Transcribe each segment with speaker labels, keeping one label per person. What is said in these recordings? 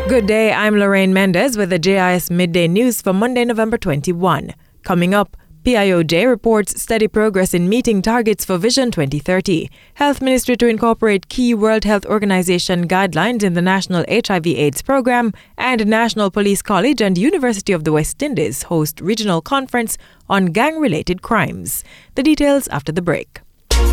Speaker 1: Good day, I'm Lorraine Mendez with the JIS Midday News for Monday, November 21. Coming up, PIOJ reports steady progress in meeting targets for Vision 2030. Health Ministry to incorporate key World Health Organization guidelines in the National HIV/AIDS program, and National Police College and University of the West Indies host regional conference on gang-related crimes. The details after the break.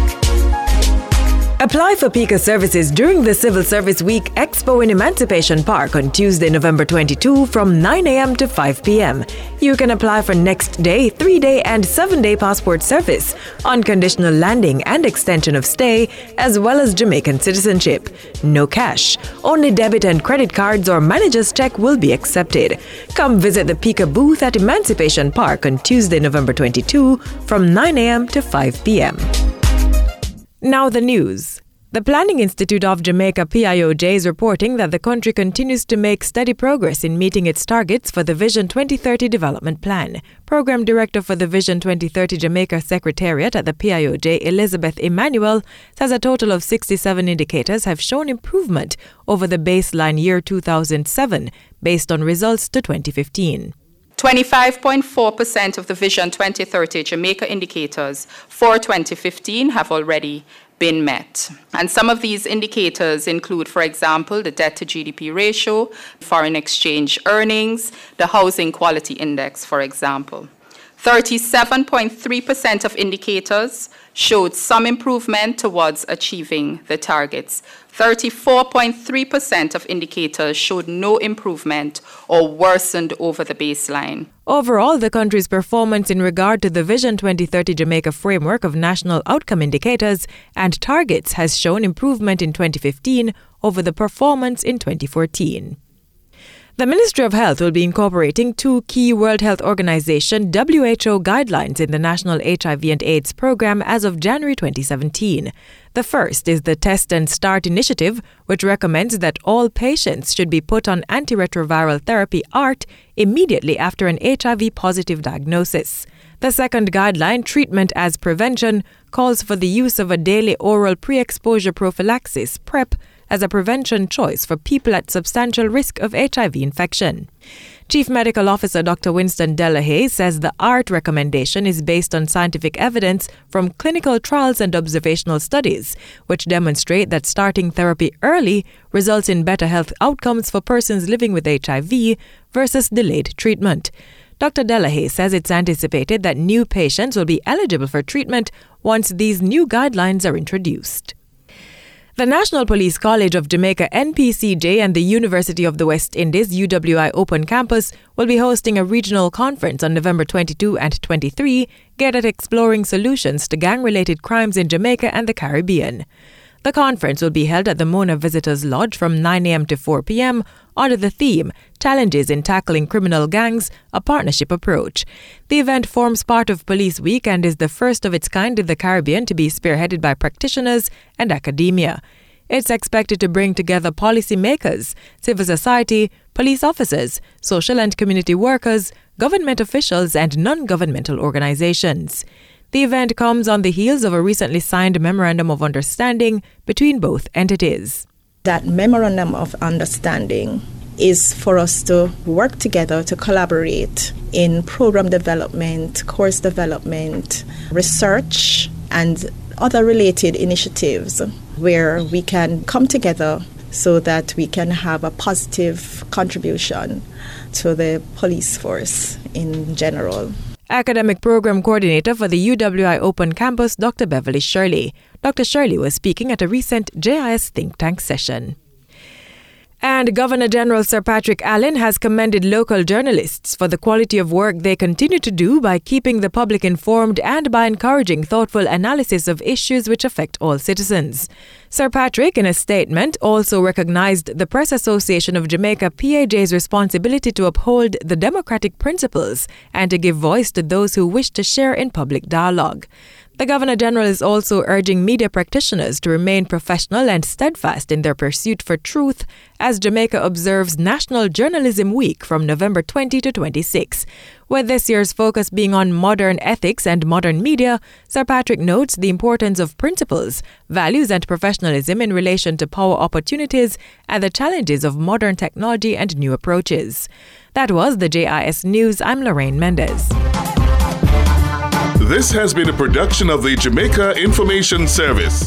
Speaker 1: Apply for PICA services during the Civil Service Week Expo in Emancipation Park on Tuesday, November 22 from 9 a.m. to 5 p.m. You can apply for next day, 3-day and 7-day passport service, unconditional landing and extension of stay, as well as Jamaican citizenship. No cash. Only debit and credit cards or manager's check will be accepted. Come visit the PICA booth at Emancipation Park on Tuesday, November 22 from 9 a.m. to 5 p.m. Now the news. The Planning Institute of Jamaica PIOJ is reporting that the country continues to make steady progress in meeting its targets for the Vision 2030 Development Plan. Program Director for the Vision 2030 Jamaica Secretariat at the PIOJ, Elizabeth Emmanuel, says a total of 67 indicators have shown improvement over the baseline year 2007, based on results to 2015.
Speaker 2: 25.4% of the Vision 2030 Jamaica indicators for 2015 have already been met. And some of these indicators include, for example, the debt to GDP ratio, foreign exchange earnings, the housing quality index, for example. 37.3% of indicators showed some improvement towards achieving the targets. 34.3% of indicators showed no improvement or worsened over the baseline.
Speaker 1: Overall, the country's performance in regard to the Vision 2030 Jamaica framework of national outcome indicators and targets has shown improvement in 2015 over the performance in 2014. The Ministry of Health will be incorporating two key World Health Organization WHO guidelines in the National HIV and AIDS program as of January 2017. The first is the Test and Start initiative, which recommends that all patients should be put on antiretroviral therapy ART immediately after an HIV-positive diagnosis. The second guideline, Treatment as Prevention, calls for the use of a daily oral pre-exposure prophylaxis, PrEP, as a prevention choice for people at substantial risk of HIV infection. Chief Medical Officer Dr. Winston Delahaye says the ART recommendation is based on scientific evidence from clinical trials and observational studies, which demonstrate that starting therapy early results in better health outcomes for persons living with HIV versus delayed treatment. Dr. Delahaye says it's anticipated that new patients will be eligible for treatment once these new guidelines are introduced. The National Police College of Jamaica NPCJ and the University of the West Indies UWI Open Campus will be hosting a regional conference on November 22 and 23 geared at exploring solutions to gang-related crimes in Jamaica and the Caribbean. The conference will be held at the Mona Visitors Lodge from 9 a.m. to 4 p.m. under the theme Challenges in Tackling Criminal Gangs, a Partnership Approach. The event forms part of Police Week and is the first of its kind in the Caribbean to be spearheaded by practitioners and academia. It's expected to bring together policymakers, civil society, police officers, social and community workers, government officials, and non-governmental organizations. The event comes on the heels of a recently signed Memorandum of Understanding between both entities.
Speaker 3: That Memorandum of Understanding is for us to work together to collaborate in program development, course development, research, and other related initiatives where we can come together so that we can have a positive contribution to the police force in general.
Speaker 1: Academic Program Coordinator for the UWI Open Campus, Dr. Beverly Shirley. Dr. Shirley was speaking at a recent JIS think tank session. And Governor General Sir Patrick Allen has commended local journalists for the quality of work they continue to do by keeping the public informed and by encouraging thoughtful analysis of issues which affect all citizens. Sir Patrick, in a statement, also recognized the Press Association of Jamaica PAJ's responsibility to uphold the democratic principles and to give voice to those who wish to share in public dialogue. The Governor-General is also urging media practitioners to remain professional and steadfast in their pursuit for truth as Jamaica observes National Journalism Week from November 20 to 26. With this year's focus being on modern ethics and modern media, Sir Patrick notes the importance of principles, values and professionalism in relation to power opportunities and the challenges of modern technology and new approaches. That was the JIS News. I'm Lorraine Mendez.
Speaker 4: This has been a production of the Jamaica Information Service.